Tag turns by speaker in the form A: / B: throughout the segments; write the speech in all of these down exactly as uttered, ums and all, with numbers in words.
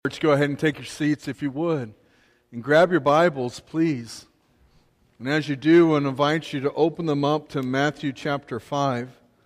A: Church, go ahead and take your seats if you would. And grab your Bibles, please. And as you do, I invite you to open them up to Matthew chapter five.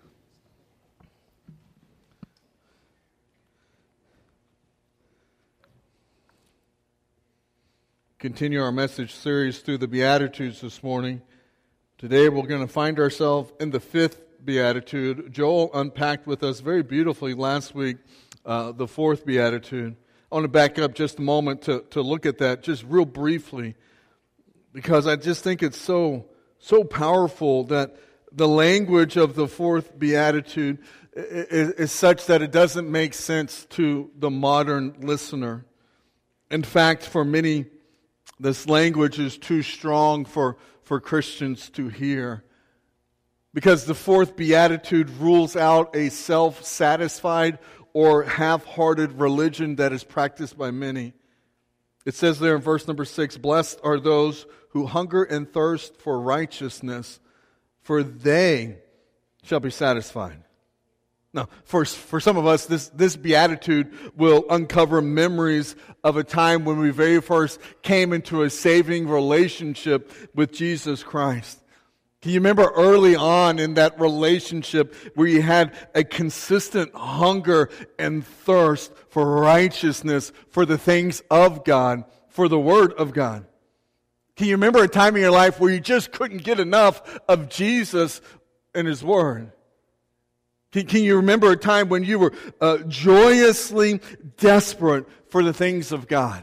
A: Continue our message series through the Beatitudes this morning. Today we're going to find ourselves in the fifth Beatitude. Joel unpacked with us very beautifully last week uh, the fourth Beatitude. I want to back up just a moment to, to look at that just real briefly, because I just think it's so so powerful that the language of the fourth Beatitude is, is such that it doesn't make sense to the modern listener. In fact, for many, this language is too strong for, for Christians to hear, because the fourth Beatitude rules out a self-satisfied or half-hearted religion that is practiced by many. It says there in verse number six, "Blessed are those who hunger and thirst for righteousness, for they shall be satisfied." Now, for, for some of us, this, this beatitude will uncover memories of a time when we very first came into a saving relationship with Jesus Christ. Can you remember early on in that relationship where you had a consistent hunger and thirst for righteousness, for the things of God, for the Word of God? Can you remember a time in your life where you just couldn't get enough of Jesus and His Word? Can, can you remember a time when you were uh, joyously desperate for the things of God?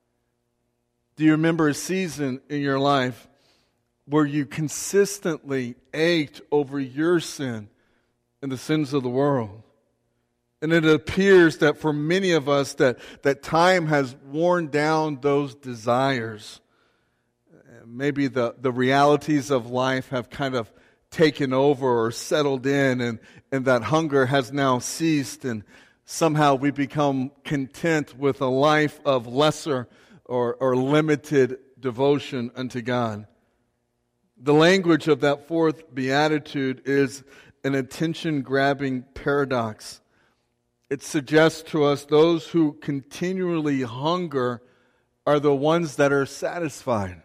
A: Do you remember a season in your life where you consistently ached over your sin and the sins of the world? And it appears that for many of us that, that time has worn down those desires. Maybe the, the realities of life have kind of taken over or settled in, and, and that hunger has now ceased, and somehow we become content with a life of lesser or, or limited devotion unto God. The language of that fourth beatitude is an attention-grabbing paradox. It suggests to us those who continually hunger are the ones that are satisfied.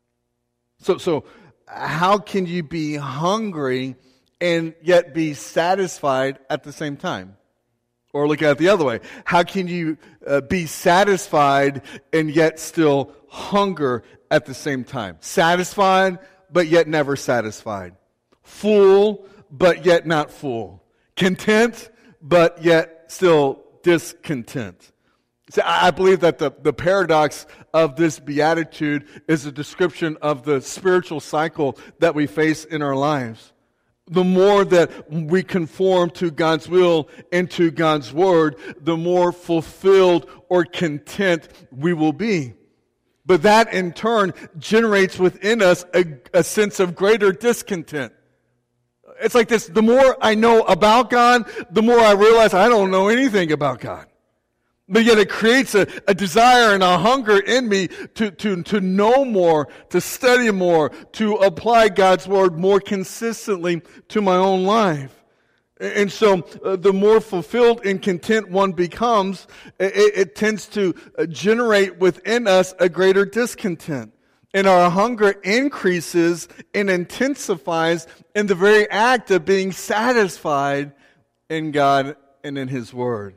A: So, so how can you be hungry and yet be satisfied at the same time? Or look at it the other way. How can you uh, be satisfied and yet still hunger at the same time? Satisfied, but yet never satisfied. Full, but yet not full. Content, but yet still discontent. See, I believe that the, the paradox of this beatitude is a description of the spiritual cycle that we face in our lives. The more that we conform to God's will and to God's word, the more fulfilled or content we will be. But that in turn generates within us a, a sense of greater discontent. It's like this: the more I know about God, the more I realize I don't know anything about God. But yet it creates a, a desire and a hunger in me to, to, to know more, to study more, to apply God's word more consistently to my own life. And so uh, the more fulfilled and content one becomes, it, it tends to generate within us a greater discontent. And our hunger increases and intensifies in the very act of being satisfied in God and in His Word.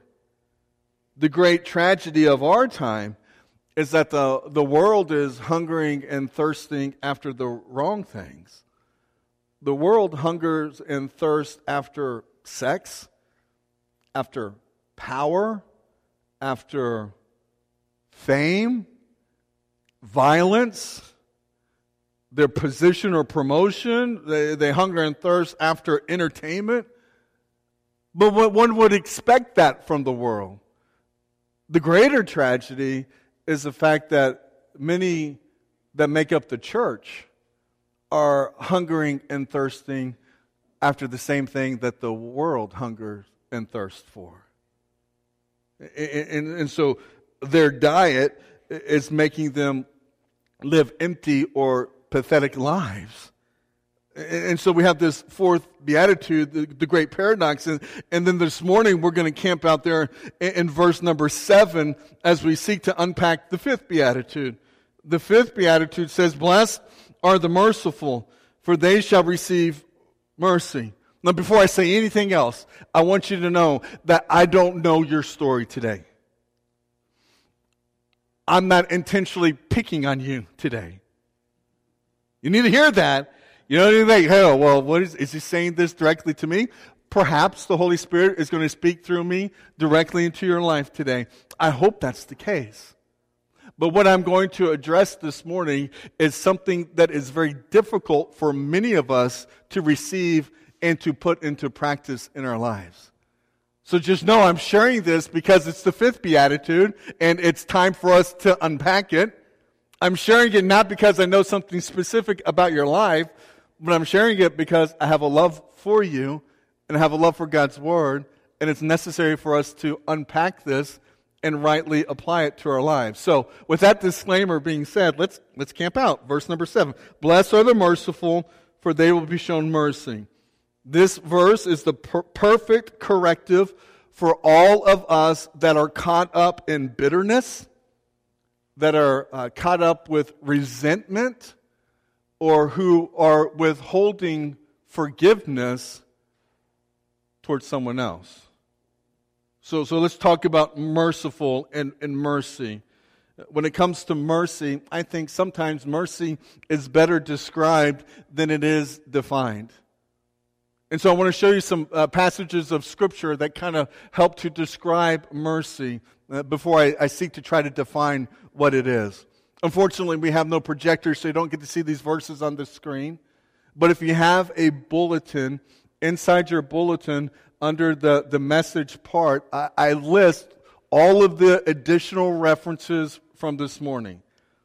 A: The great tragedy of our time is that the, the world is hungering and thirsting after the wrong things. The world hungers and thirsts after sex, after power, after fame, violence, their position or promotion. They, they hunger and thirst after entertainment. But what one would expect that from the world. The greater tragedy is the fact that many that make up the church are hungering and thirsting after the same thing that the world hungers and thirsts for. And, and, and so their diet is making them live empty or pathetic lives. And so we have this fourth beatitude, the, the great paradox. And, and then this morning we're going to camp out there in, in verse number seven as we seek to unpack the fifth beatitude. The fifth beatitude says, "Blessed are the merciful, for they shall receive mercy." Now, before I say anything else, I want you to know that I don't know your story today. I'm not intentionally picking on you today. You need to hear that. You know, you think, hey, well, what is, is he saying this directly to me? Perhaps the Holy Spirit is going to speak through me directly into your life today. I hope that's the case. But what I'm going to address this morning is something that is very difficult for many of us to receive and to put into practice in our lives. So just know I'm sharing this because it's the fifth beatitude and it's time for us to unpack it. I'm sharing it not because I know something specific about your life, but I'm sharing it because I have a love for you and I have a love for God's Word, and it's necessary for us to unpack this and rightly apply it to our lives. So with that disclaimer being said, let's let's camp out. Verse number seven. "Blessed are the merciful, for they will be shown mercy." This verse is the per- perfect corrective for all of us that are caught up in bitterness, that are uh, caught up with resentment, or who are withholding forgiveness towards someone else. So, so let's talk about merciful and, and mercy. When it comes to mercy, I think sometimes mercy is better described than it is defined. And so I want to show you some uh, passages of Scripture that kind of help to describe mercy uh, before I, I seek to try to define what it is. Unfortunately, we have no projector, so you don't get to see these verses on the screen. But if you have a bulletin, inside your bulletin, under the, the message part, I, I list all of the additional references from this morning.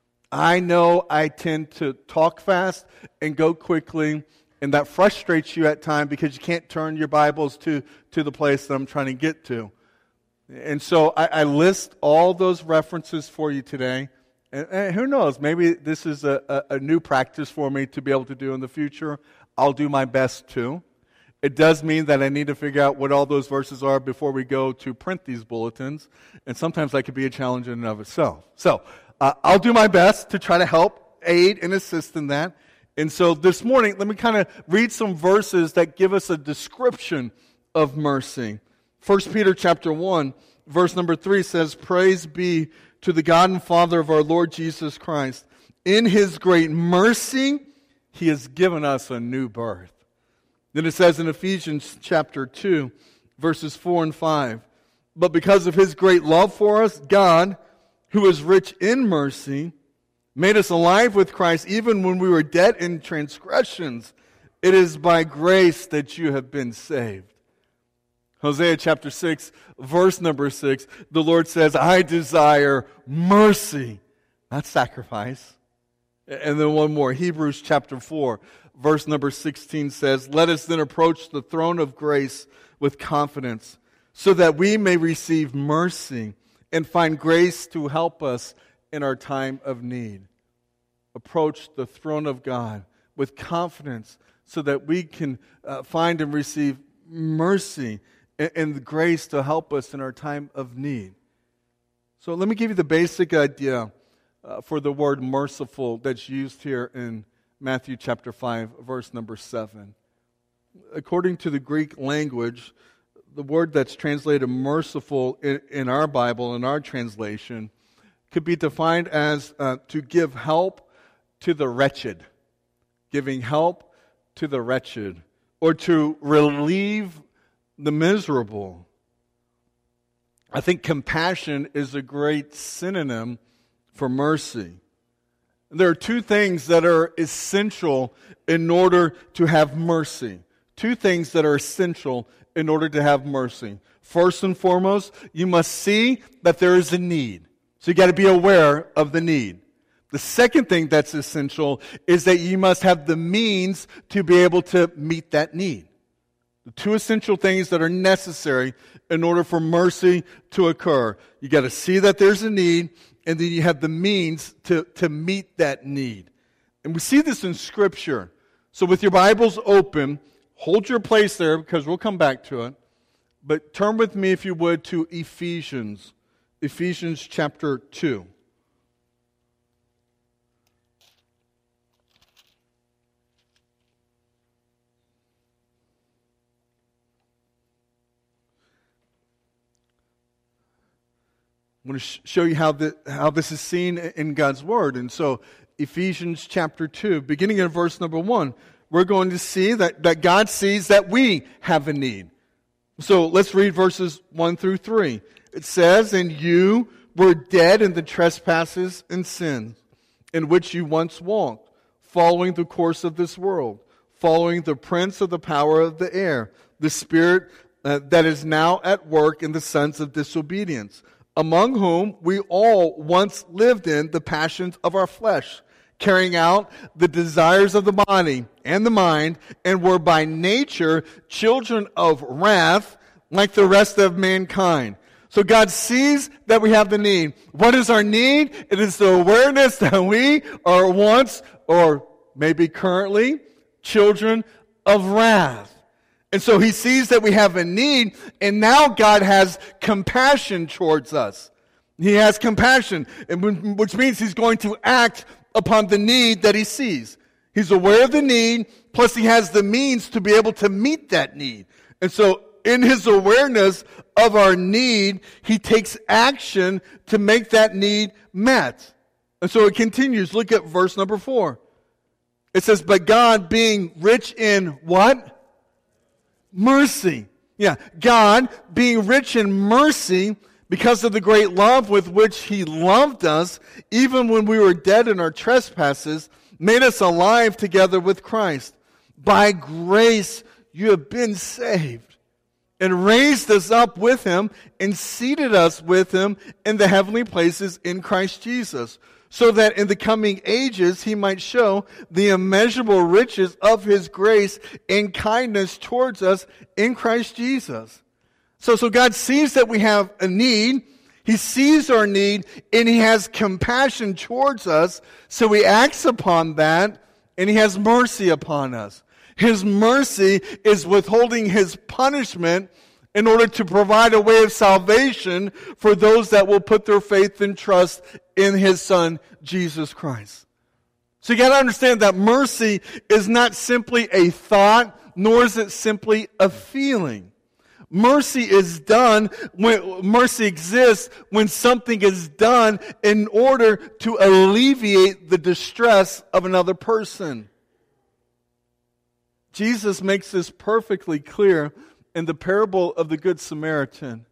A: I know I tend to talk fast and go quickly, and that frustrates you at times because you can't turn your Bibles to, to the place that I'm trying to get to. And so I, I list all those references for you today. And, and who knows, maybe this is a, a, a new practice for me to be able to do in the future. I'll do my best to. It does mean that I need to figure out what all those verses are before we go to print these bulletins. And sometimes that could be a challenge in and of itself. So uh, I'll do my best to try to help, aid, and assist in that. And so this morning, let me kind of read some verses that give us a description of mercy. First Peter chapter one, verse number three says, "Praise be to the God and Father of our Lord Jesus Christ. In His great mercy, He has given us a new birth." Then it says in Ephesians chapter two, verses four and five, "But because of His great love for us, God, who is rich in mercy, made us alive with Christ even when we were dead in transgressions. It is by grace that you have been saved." Hosea chapter six, verse number six, the Lord says, "I desire mercy, not sacrifice." And then one more, Hebrews chapter four, verse number sixteen says, "Let us then approach the throne of grace with confidence, so that we may receive mercy and find grace to help us in our time of need." Approach the throne of God with confidence so that we can uh, find and receive mercy and, and the grace to help us in our time of need. So let me give you the basic idea uh, for the word merciful that's used here in Matthew chapter five, verse number seven. According to the Greek language, the word that's translated merciful in, in our Bible, in our translation, could be defined as uh, to give help to the wretched, giving help to the wretched, or to relieve the miserable. I think compassion is a great synonym for mercy. There are two things that are essential in order to have mercy. Two things that are essential in order to have mercy. First and foremost, you must see that there is a need. So you got to be aware of the need. The second thing that's essential is that you must have the means to be able to meet that need. The two essential things that are necessary in order for mercy to occur. You got to see that there's a need, and then you have the means to, to meet that need. And we see this in Scripture. So with your Bibles open, hold your place there because we'll come back to it. But turn with me, if you would, to Ephesians. Ephesians chapter two. I'm going to sh- show you how, the, how this is seen in God's Word. And so, Ephesians chapter two, beginning in verse number one, we're going to see that, that God sees that we have a need. So, let's read verses one through three. It says, "And you were dead in the trespasses and sins, in which you once walked, following the course of this world, following the prince of the power of the air, the spirit uh, that is now at work in the sons of disobedience, among whom we all once lived in the passions of our flesh, carrying out the desires of the body and the mind, and were by nature children of wrath like the rest of mankind." So God sees that we have the need. What is our need? It is the awareness that we are once, or maybe currently, children of wrath. And so He sees that we have a need, and now God has compassion towards us. He has compassion, which means He's going to act upon the need that He sees. He's aware of the need, plus He has the means to be able to meet that need. And so in His awareness of our need, He takes action to make that need met. And so it continues. Look at verse number four. It says, "But God, being rich in" what? Mercy. Yeah, God, being rich in mercy, because of the great love with which He loved us, even when we were dead in our trespasses, made us alive together with Christ. By grace you have been saved, and raised us up with Him, and seated us with Him in the heavenly places in Christ Jesus, so that in the coming ages He might show the immeasurable riches of His grace and kindness towards us in Christ Jesus. So, so God sees that we have a need. He sees our need, and He has compassion towards us. So He acts upon that, and He has mercy upon us. His mercy is withholding His punishment in order to provide a way of salvation for those that will put their faith and trust in His Son, Jesus Christ. So you got to understand that mercy is not simply a thought, nor is it simply a feeling. Mercy is done when mercy exists when something is done in order to alleviate the distress of another person. Jesus makes this perfectly clear in the parable of the Good Samaritan,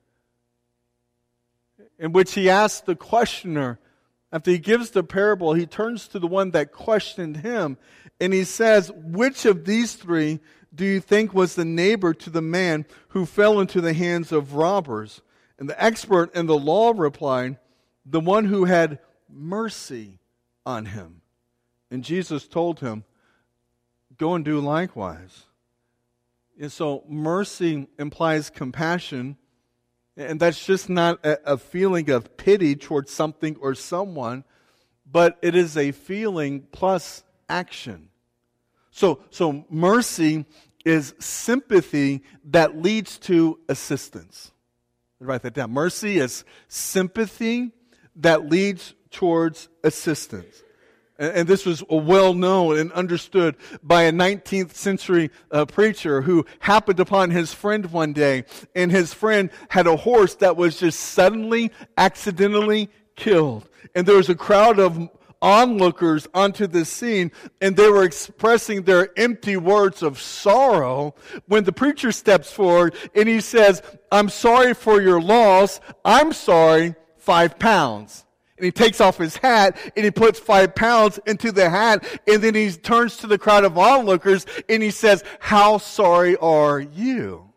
A: in which He asks the questioner, after He gives the parable, He turns to the one that questioned Him, and He says, "Which of these three do you think was the neighbor to the man who fell into the hands of robbers?" And the expert in the law replied, "The one who had mercy on him." And Jesus told him, "Go and do likewise." And so mercy implies compassion, and that's just not a, a feeling of pity towards something or someone, but it is a feeling plus action. So, so mercy is sympathy that leads to assistance. Write that down. Mercy is sympathy that leads towards assistance. And this was well known and understood by a nineteenth century uh, preacher who happened upon his friend one day. And his friend had a horse that was just suddenly, accidentally killed. And there was a crowd of onlookers onto the scene, and they were expressing their empty words of sorrow when the preacher steps forward and he says, "I'm sorry for your loss. I'm sorry, five pounds. And he takes off his hat, and he puts five pounds into the hat, and then he turns to the crowd of onlookers, and he says, "How sorry are you?"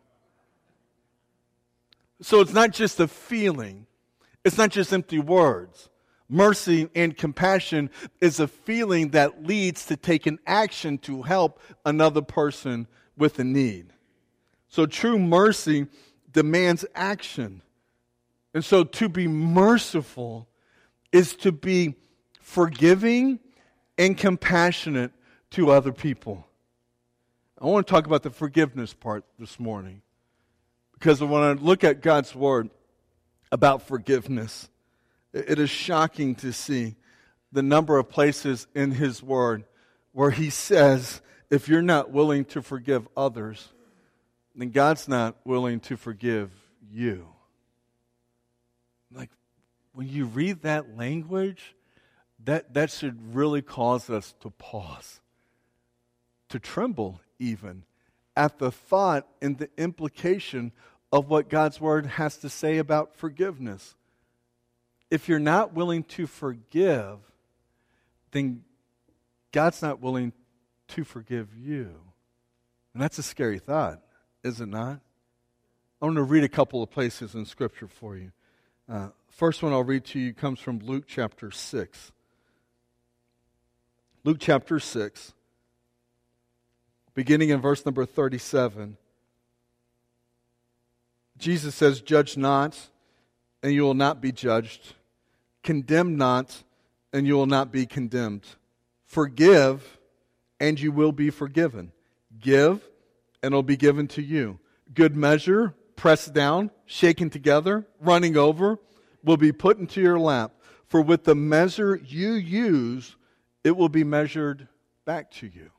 A: So it's not just a feeling. It's not just empty words. Mercy and compassion is a feeling that leads to taking action to help another person with a need. So true mercy demands action. And so to be merciful is to be forgiving and compassionate to other people. I want to talk about the forgiveness part this morning. Because when I look at God's Word about forgiveness, it is shocking to see the number of places in His Word where He says, if you're not willing to forgive others, then God's not willing to forgive you. Like, when you read that language, that, that should really cause us to pause, to tremble even, at the thought and the implication of what God's Word has to say about forgiveness. If you're not willing to forgive, then God's not willing to forgive you. And that's a scary thought, is it not? I want to read a couple of places in Scripture for you. Uh, first one I'll read to you comes from Luke chapter six. Luke chapter six, beginning in verse number thirty-seven. Jesus says, "Judge not, and you will not be judged. Condemn not, and you will not be condemned. Forgive, and you will be forgiven. Give, and it will be given to you. Good measure, pressed down, shaken together, running over, will be put into your lap. For with the measure you use, it will be measured back to you."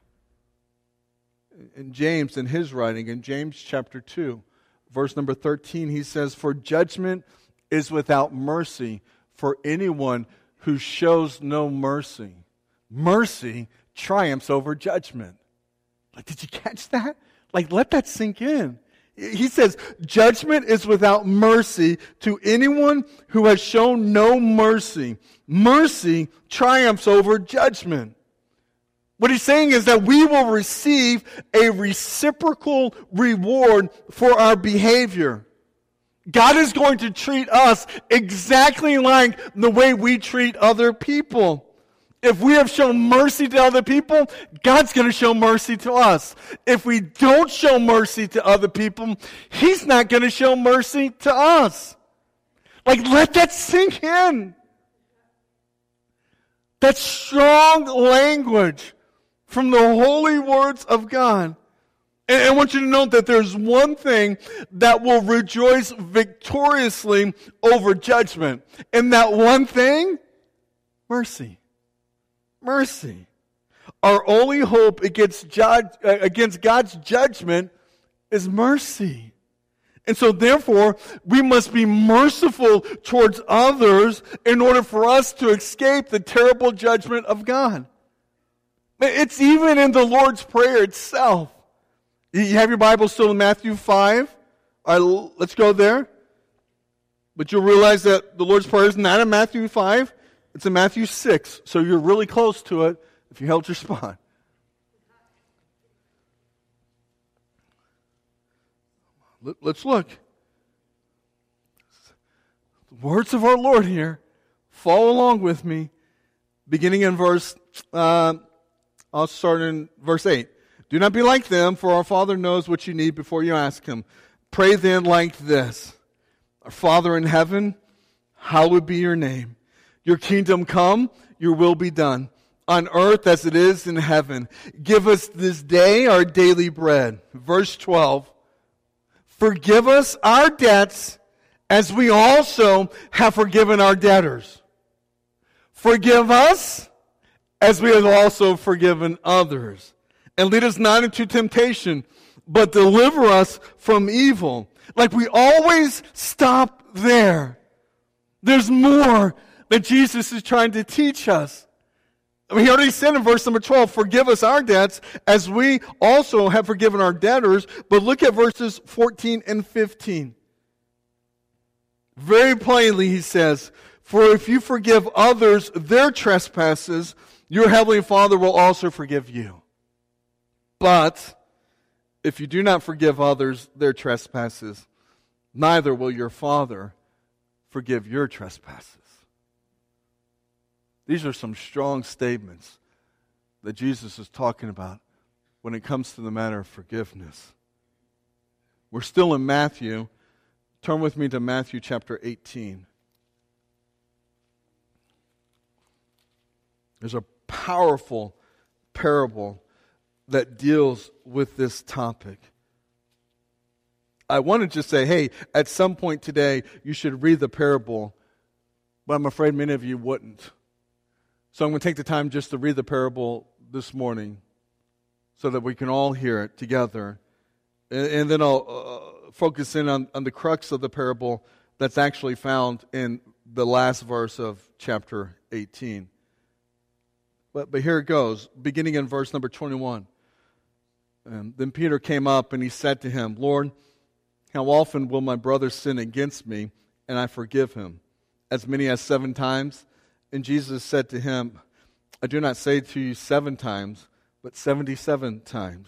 A: In James, in his writing, in James chapter two, verse number thirteen, he says, "For judgment is without mercy for anyone who shows no mercy. Mercy triumphs over judgment." Like, did you catch that? Like, let that sink in. He says, judgment is without mercy to anyone who has shown no mercy. Mercy triumphs over judgment. What he's saying is that we will receive a reciprocal reward for our behavior. God is going to treat us exactly like the way we treat other people. If we have shown mercy to other people, God's going to show mercy to us. If we don't show mercy to other people, He's not going to show mercy to us. Like, let that sink in. That's strong language from the holy words of God. And I want you to note that there's one thing that will rejoice victoriously over judgment. And that one thing, mercy. Mercy. Our only hope against, judge, against God's judgment is mercy. And so therefore, we must be merciful towards others in order for us to escape the terrible judgment of God. It's even in the Lord's Prayer itself. You have your Bible still in Matthew five? All right, let's go there. But you'll realize that the Lord's Prayer is not in Matthew five. It's in Matthew six, so you're really close to it if you held your spot. Let's look. The words of our Lord here. Follow along with me. Beginning in verse, uh, I'll start in verse eight. "Do not be like them, for our Father knows what you need before you ask Him. Pray then like this. Our Father in heaven, hallowed be your name. Your kingdom come, your will be done, on earth as it is in heaven. Give us this day our daily bread." Verse twelve. "Forgive us our debts as we also have forgiven our debtors. Forgive us as we have also forgiven others. And lead us not into temptation, but deliver us from evil." Like, we always stop there. There's more that Jesus is trying to teach us. I mean, he already said in verse number twelve, "Forgive us our debts as we also have forgiven our debtors." But look at verses fourteen and fifteen. Very plainly he says, "For if you forgive others their trespasses, your heavenly Father will also forgive you. But if you do not forgive others their trespasses, neither will your Father forgive your trespasses." These are some strong statements that Jesus is talking about when it comes to the matter of forgiveness. We're still in Matthew. Turn with me to Matthew chapter eighteen. There's a powerful parable that deals with this topic. I want to just say, hey, at some point today, you should read the parable, but I'm afraid many of you wouldn't. So I'm going to take the time just to read the parable this morning so that we can all hear it together. And, and then I'll uh, focus in on, on the crux of the parable that's actually found in the last verse of chapter eighteen. But, but here it goes, beginning in verse number twenty-one. And then Peter came up and he said to him, Lord, how often will my brother sin against me and I forgive him? As many as seven times? And Jesus said to him, I do not say to you seven times, but seventy-seven times.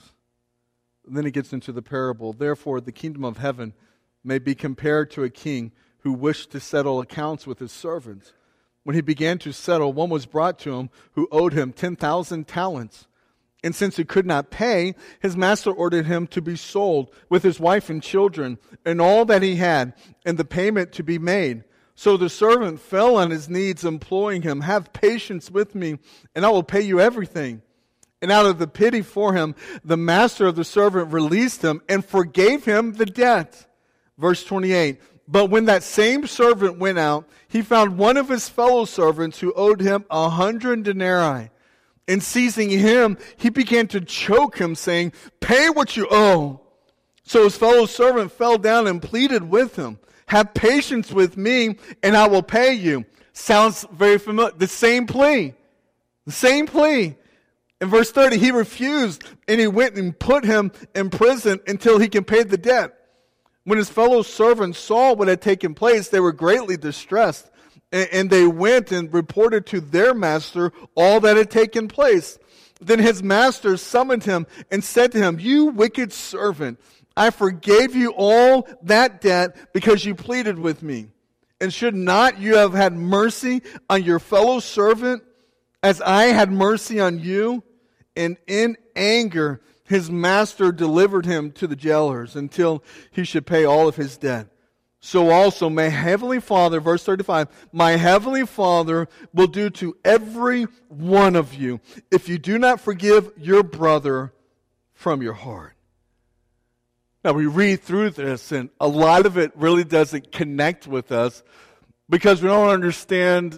A: And then he gets into the parable. Therefore, the kingdom of heaven may be compared to a king who wished to settle accounts with his servants. When he began to settle, one was brought to him who owed him ten thousand talents. And since he could not pay, his master ordered him to be sold with his wife and children and all that he had, and the payment to be made. So the servant fell on his knees, imploring him, have patience with me, and I will pay you everything. And out of the pity for him, the master of the servant released him and forgave him the debt. Verse twenty-eight, but when that same servant went out, he found one of his fellow servants who owed him a hundred denarii. And seizing him, he began to choke him, saying, pay what you owe. So his fellow servant fell down and pleaded with him, have patience with me, and I will pay you. Sounds very familiar. The same plea. The same plea. In verse thirty, he refused, and he went and put him in prison until he can pay the debt. When his fellow servants saw what had taken place, they were greatly distressed. And they went and reported to their master all that had taken place. Then his master summoned him and said to him, you wicked servant, I forgave you all that debt because you pleaded with me. And should not you have had mercy on your fellow servant as I had mercy on you? And in anger, his master delivered him to the jailers until he should pay all of his debt. So also my heavenly Father, verse thirty-five, my heavenly Father will do to every one of you if you do not forgive your brother from your heart. Now we read through this and a lot of it really doesn't connect with us because we don't understand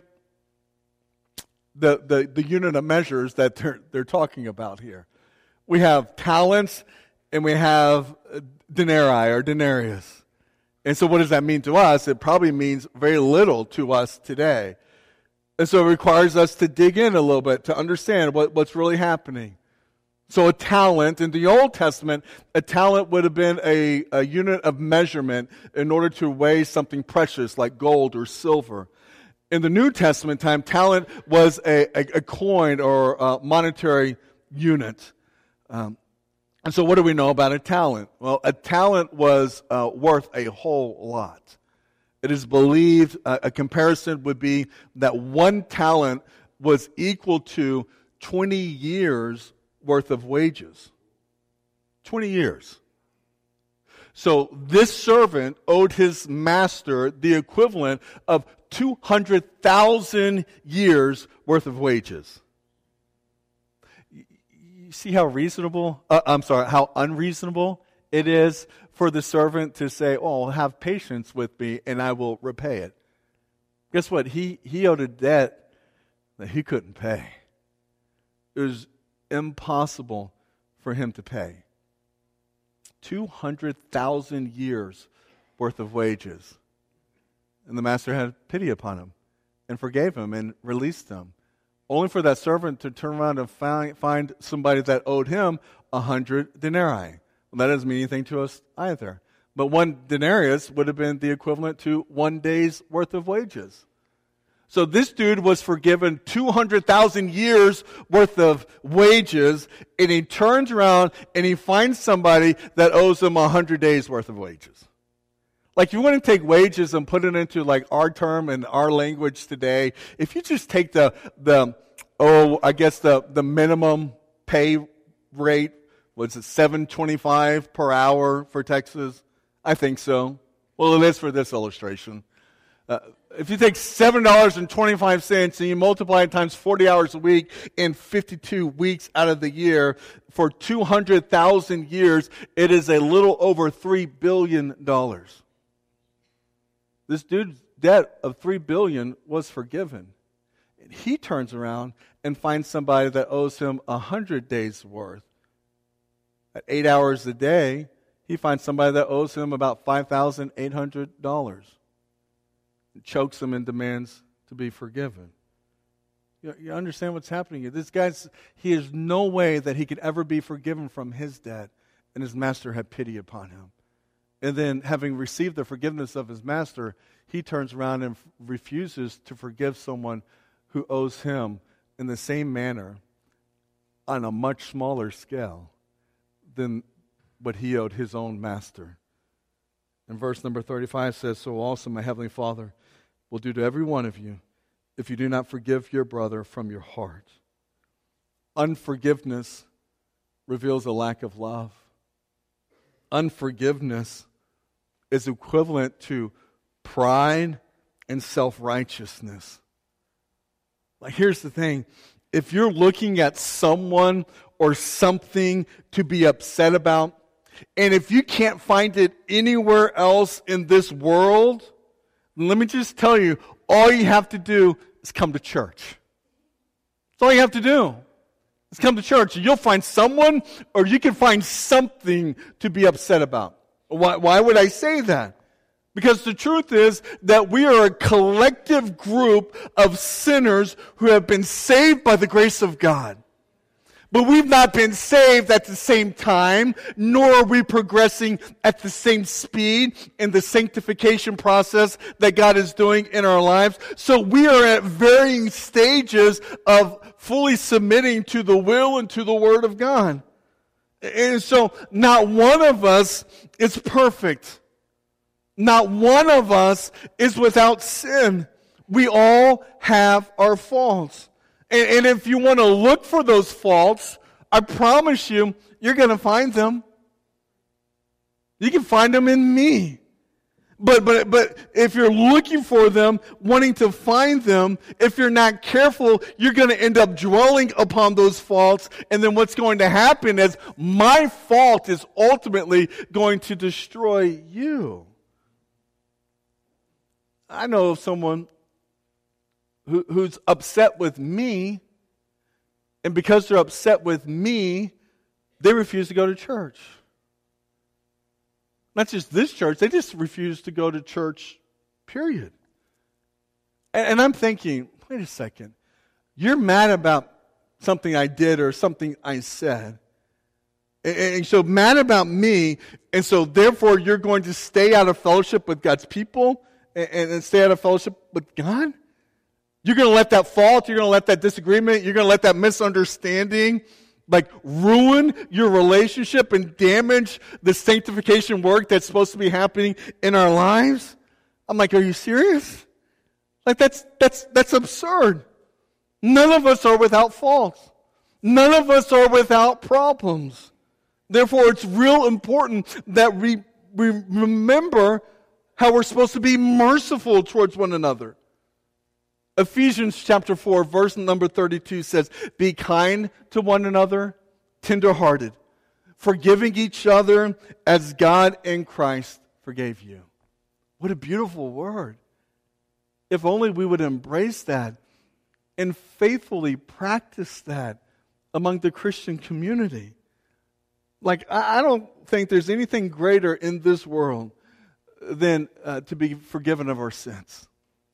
A: the, the, the unit of measures that they're, they're talking about here. We have talents and we have denarii or denarius. And so what does that mean to us? It probably means very little to us today. And so it requires us to dig in a little bit to understand what, what's really happening. So a talent, in the Old Testament, a talent would have been a, a unit of measurement in order to weigh something precious like gold or silver. In the New Testament time, talent was a, a, a coin or a monetary unit. Um, And so what do we know about a talent? Well, a talent was uh, worth a whole lot. It is believed, uh, a comparison would be that one talent was equal to twenty years worth of wages. twenty years. So this servant owed his master the equivalent of two hundred thousand years worth of wages. You see how reasonable, uh, I'm sorry, how unreasonable it is for the servant to say, oh, have patience with me and I will repay it. Guess what? He, he owed a debt that he couldn't pay. It was impossible for him to pay. two hundred thousand years worth of wages. And the master had pity upon him and forgave him and released him. Only for that servant to turn around and find, find somebody that owed him a hundred denarii. Well, that doesn't mean anything to us either. But one denarius would have been the equivalent to one day's worth of wages. So this dude was forgiven two hundred thousand years worth of wages, and he turns around and he finds somebody that owes him one hundred days worth of wages. Like, you want to take wages and put it into like our term and our language today. If you just take the, the oh, I guess the, the minimum pay rate, was it seven twenty-five per hour for Texas? I think so. Well, it is for this illustration. Uh, if you take seven dollars and twenty-five cents and you multiply it times forty hours a week and fifty-two weeks out of the year, for two hundred thousand years, it is a little over three billion dollars. This dude's debt of three billion dollars was forgiven. And he turns around and finds somebody that owes him one hundred days' worth. At eight hours a day, he finds somebody that owes him about five thousand eight hundred dollars. Chokes him and demands to be forgiven. You, you understand what's happening here? This guy's, he has no way that he could ever be forgiven from his debt, and his master had pity upon him. And then, having received the forgiveness of his master, he turns around and f- refuses to forgive someone who owes him in the same manner on a much smaller scale than what he owed his own master. And verse number thirty-five says, "So also my heavenly Father will do to every one of you if you do not forgive your brother from your heart." Unforgiveness reveals a lack of love. Unforgiveness is equivalent to pride and self-righteousness. Like, here's the thing. If you're looking at someone or something to be upset about, and if you can't find it anywhere else in this world, let me just tell you, all you have to do is come to church. That's all you have to do. Is come to church. You'll find someone, or you can find something to be upset about. Why, why would I say that? Because the truth is that we are a collective group of sinners who have been saved by the grace of God. But we've not been saved at the same time, nor are we progressing at the same speed in the sanctification process that God is doing in our lives. So we are at varying stages of fully submitting to the will and to the Word of God. And so not one of us is perfect. Not one of us is without sin. We all have our faults. And, and if you want to look for those faults, I promise you, you're going to find them. You can find them in me. But, but, but if you're looking for them, wanting to find them, if you're not careful, you're going to end up dwelling upon those faults. And then what's going to happen is my fault is ultimately going to destroy you. I know of someone who, who's upset with me, and because they're upset with me, they refuse to go to church. Not just this church, they just refuse to go to church, period. And, and I'm thinking, wait a second, you're mad about something I did or something I said. And, and so mad about me, and so therefore you're going to stay out of fellowship with God's people and, and stay out of fellowship with God? You're going to let that fault, you're going to let that disagreement, you're going to let that misunderstanding like ruin your relationship and damage the sanctification work that's supposed to be happening in our lives? I'm like, are you serious? Like that's that's that's absurd. None of us are without faults. None of us are without problems. Therefore, it's real important that we, we remember how we're supposed to be merciful towards one another. Ephesians chapter four, verse number thirty-two says, "Be kind to one another, tenderhearted, forgiving each other as God in Christ forgave you." What a beautiful word. If only we would embrace that and faithfully practice that among the Christian community. Like, I don't think there's anything greater in this world than uh, to be forgiven of our sins.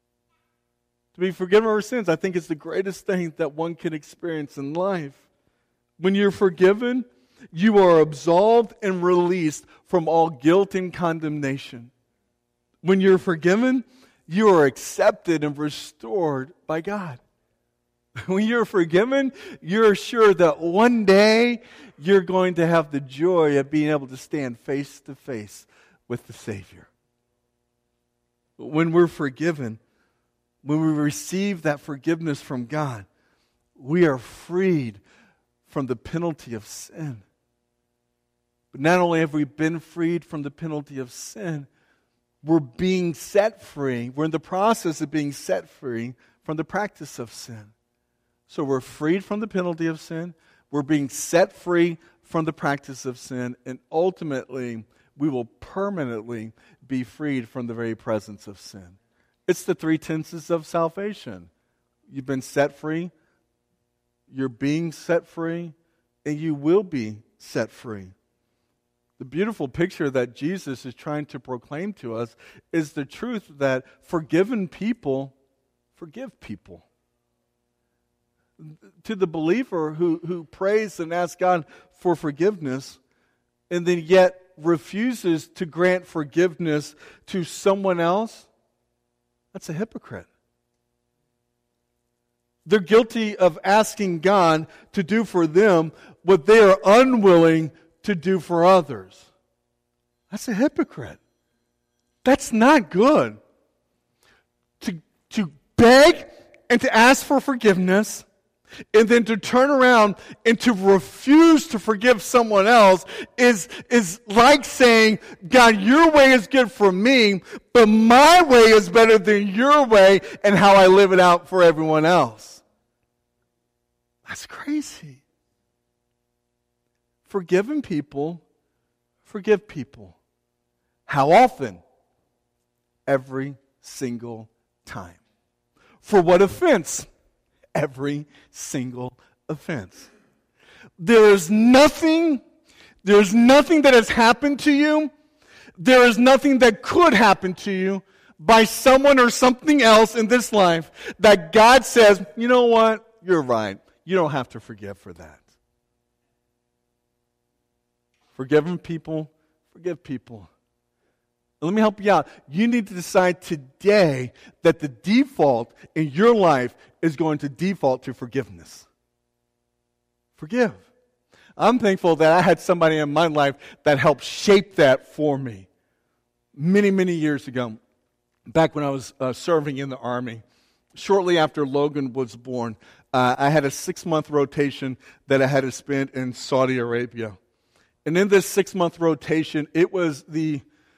A: To be forgiven of our sins, I think, is the greatest thing that one can experience in life. When you're forgiven, you are absolved and released from all guilt and condemnation. When you're forgiven, you are accepted and restored by God. When you're forgiven, you're assured that one day you're going to have the joy of being able to stand face to face with the Savior. When we're forgiven, when we receive that forgiveness from God, we are freed from the penalty of sin. But not only have we been freed from the penalty of sin,
B: we're being set free. We're in the process of being set free from the practice of sin. So we're freed from the penalty of sin. We're being set free from the practice of sin. And ultimately, we will permanently be freed from the very presence of sin. It's the three tenses of salvation. You've been set free, you're being set free, and you will be set free. The beautiful picture that Jesus is trying to proclaim to us is the truth that forgiven people forgive people. To the believer who, who prays and asks God for forgiveness and then yet refuses to grant forgiveness to someone else, that's a hypocrite. They're guilty of asking God to do for them what they are unwilling to do for others. That's a hypocrite. That's not good. To, to beg and to ask for forgiveness and then to turn around and to refuse to forgive someone else is, is like saying, God, your way is good for me, but my way is better than your way and how I live it out for everyone else. That's crazy. Forgiven people forgive people. How often? Every single time. For what offense? Every single offense. There is nothing, there is nothing that has happened to you, there is nothing that could happen to you by someone or something else in this life that God says, you know what, you're right. You don't have to forgive for that. Forgiven people, forgive people. Let me help you out. You need to decide today that the default in your life is going to default to forgiveness. Forgive. I'm thankful that I had somebody in my life that helped shape that for me. Many, many years ago, back when I was uh, serving in the Army, shortly after Logan was born, uh, I had a six-month rotation that I had to spend in Saudi Arabia. And in this six-month rotation, it was the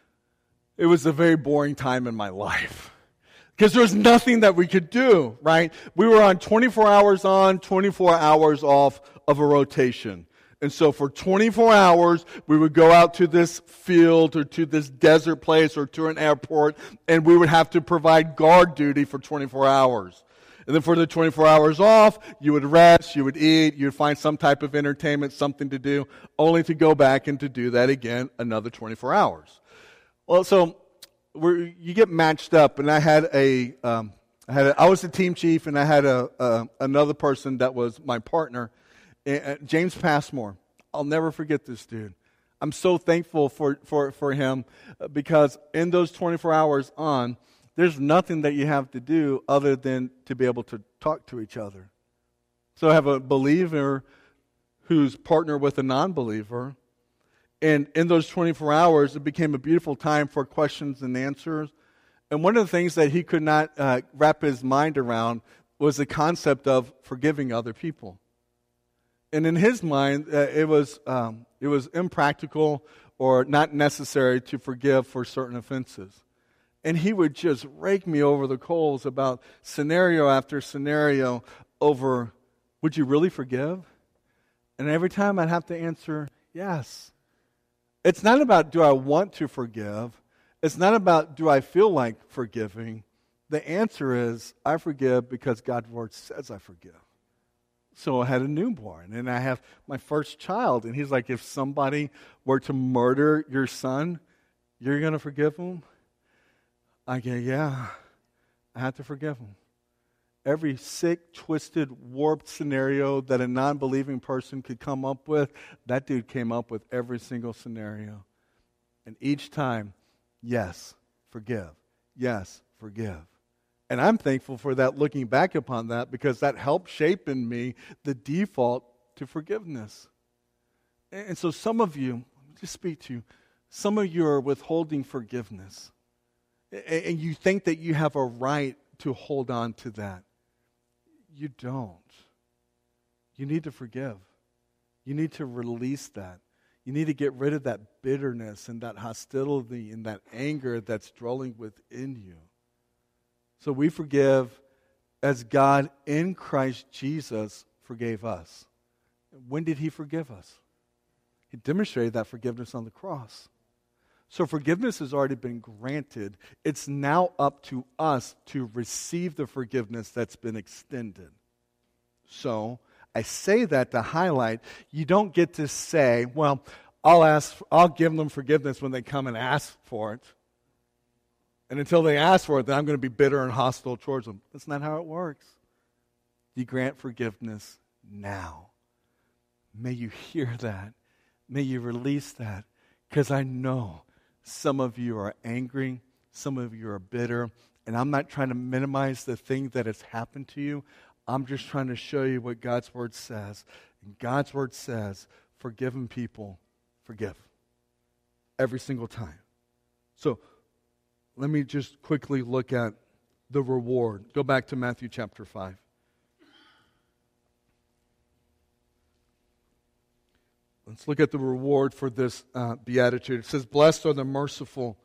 B: It was a very boring time in my life because there was nothing that we could do, right? We were on twenty-four hours on, twenty-four hours off of a rotation. And so for twenty-four hours, we would go out to this field or to this desert place or to an airport, and we would have to provide guard duty for twenty-four hours. And then for the twenty-four hours off, you would rest, you would eat, you would find some type of entertainment, something to do, only to go back and to do that again another twenty-four hours. Well, so we're, you get matched up, and I had a, um, I had a, I was the team chief, and I had a, a another person that was my partner, uh, James Passmore. I'll never forget this dude. I'm so thankful for for for him because in those twenty-four hours on, there's nothing that you have to do other than to be able to talk to each other. So I have a believer who's partnered with a non-believer. And in those twenty-four hours, it became a beautiful time for questions and answers. And one of the things that he could not uh, wrap his mind around was the concept of forgiving other people. And in his mind, uh, it was um, it was impractical or not necessary to forgive for certain offenses. And he would just rake me over the coals about scenario after scenario over, would you really forgive? And every time I'd have to answer, yes. It's not about do I want to forgive. It's not about do I feel like forgiving. The answer is I forgive because God's word says I forgive. So I had a newborn and I have my first child. And he's like, if somebody were to murder your son, you're going to forgive him? I go, yeah, I have to forgive him. Every sick, twisted, warped scenario that a non-believing person could come up with, that dude came up with every single scenario. And each time, yes, forgive. Yes, forgive. And I'm thankful for that, looking back upon that, because that helped shape in me the default to forgiveness. And so some of you, let me just speak to you, some of you are withholding forgiveness. And you think that you have a right to hold on to that. You don't. You need to forgive. You need to release that. You need to get rid of that bitterness and that hostility and that anger that's dwelling within you. So we forgive as God in Christ Jesus forgave us. When did he forgive us? He demonstrated that forgiveness on the cross. So forgiveness has already been granted. It's now up to us to receive the forgiveness that's been extended. So I say that to highlight, you don't get to say, well, I'll ask, I'll give them forgiveness when they come and ask for it. And until they ask for it, then I'm going to be bitter and hostile towards them. That's not how it works. You grant forgiveness now. May you hear that. May you release that. Because I know some of you are angry, some of you are bitter, and I'm not trying to minimize the thing that has happened to you. I'm just trying to show you what God's Word says. And God's Word says, forgiven people forgive. Every single time. So, let me just quickly look at the reward. Go back to Matthew chapter five. Let's look at the reward for this uh, beatitude. It says, blessed are the merciful.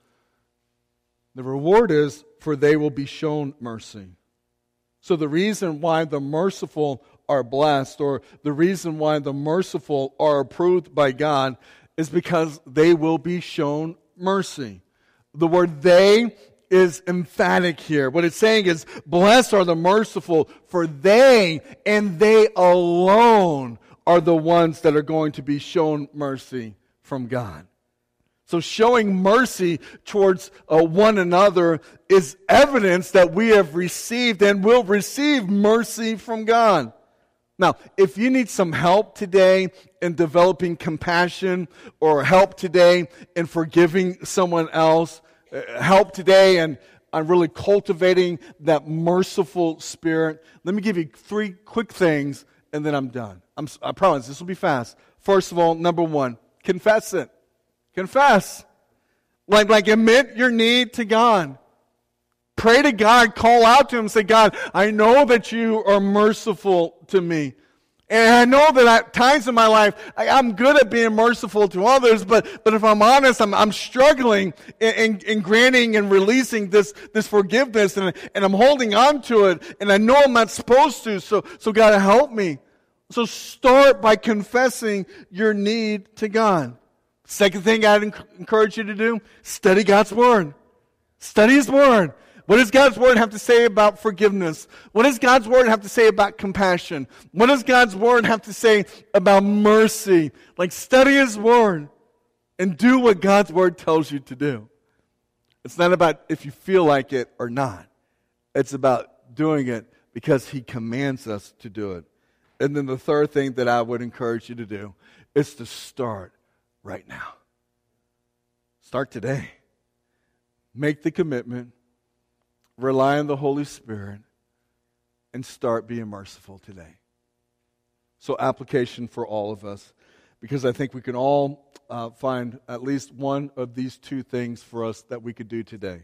B: The reward is, for they will be shown mercy. So the reason why the merciful are blessed, or the reason why the merciful are approved by God, is because they will be shown mercy. The word they is emphatic here. What it's saying is, blessed are the merciful, for they and they alone are the ones that are going to be shown mercy from God. So showing mercy towards uh, one another is evidence that we have received and will receive mercy from God. Now, if you need some help today in developing compassion, or help today in forgiving someone else, uh, help today in on really cultivating that merciful spirit, let me give you three quick things and then I'm done. I'm, I promise this will be fast. First of all, number one, confess it. Confess. Like, like admit your need to God. Pray to God, call out to Him, say, God, I know that you are merciful to me. And I know that at times in my life, I, I'm good at being merciful to others, but, but if I'm honest, I'm, I'm struggling in, in, in granting and releasing this, this forgiveness, and, and I'm holding on to it, and I know I'm not supposed to, so, so God, help me. So start by confessing your need to God. Second thing I'd encourage you to do, study God's Word. Study His Word. What does God's Word have to say about forgiveness? What does God's Word have to say about compassion? What does God's Word have to say about mercy? Like, study His Word and do what God's Word tells you to do. It's not about if you feel like it or not. It's about doing it because He commands us to do it. And then the third thing that I would encourage you to do is to start right now. Start today. Make the commitment. Rely on the Holy Spirit and start being merciful today. So application for all of us, because I think we can all uh, find at least one of these two things for us that we could do today.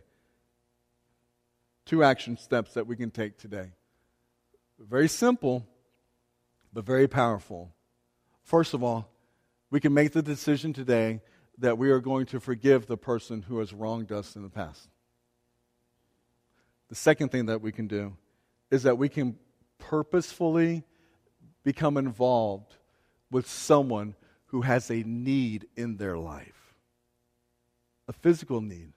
B: Two action steps that we can take today. Very simple, but very powerful. First of all, we can make the decision today that we are going to forgive the person who has wronged us in the past. The second thing that we can do is that we can purposefully become involved with someone who has a need in their life, a physical need.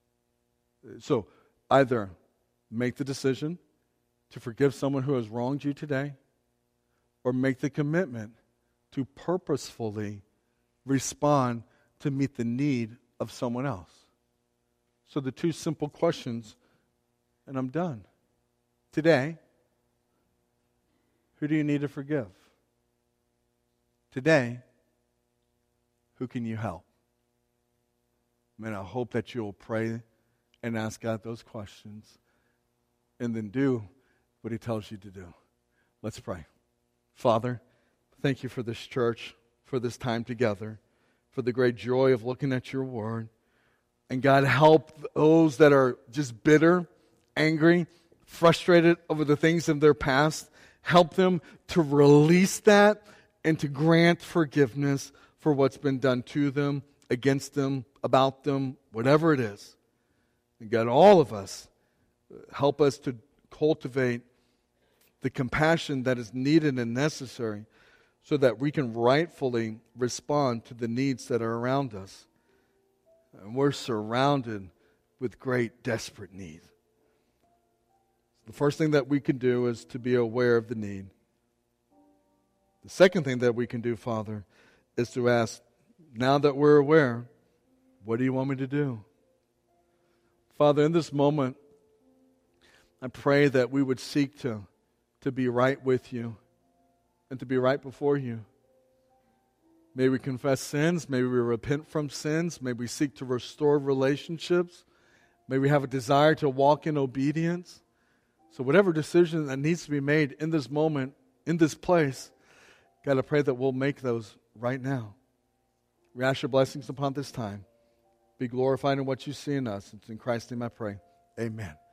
B: So either make the decision to forgive someone who has wronged you today, or make the commitment to purposefully respond to meet the need of someone else. So the two simple questions, and I'm done. Today, who do you need to forgive? Today, who can you help? Man, I hope that you'll pray and ask God those questions and then do what He tells you to do. Let's pray. Father, thank you for this church, for this time together, for the great joy of looking at your word. And God, help those that are just bitter, angry, frustrated over the things of their past. Help them to release that and to grant forgiveness
A: for what's been done to them, against them, about them, whatever it is. And God, all of us, help us to cultivate the compassion that is needed and necessary so that we can rightfully respond to the needs that are around us. And we're surrounded with great, desperate need. The first thing that we can do is to be aware of the need. The second thing that we can do, Father, is to ask, now that we're aware, what do you want me to do? Father, in this moment, I pray that we would seek to, to be right with you and to be right before you. May we confess sins. May we repent from sins. May we seek to restore relationships. May we have a desire to walk in obedience. So whatever decision that needs to be made in this moment, in this place, God, I pray that we'll make those right now. We ask your blessings upon this time. Be glorified in what you see in us. It's in Christ's name I pray. Amen.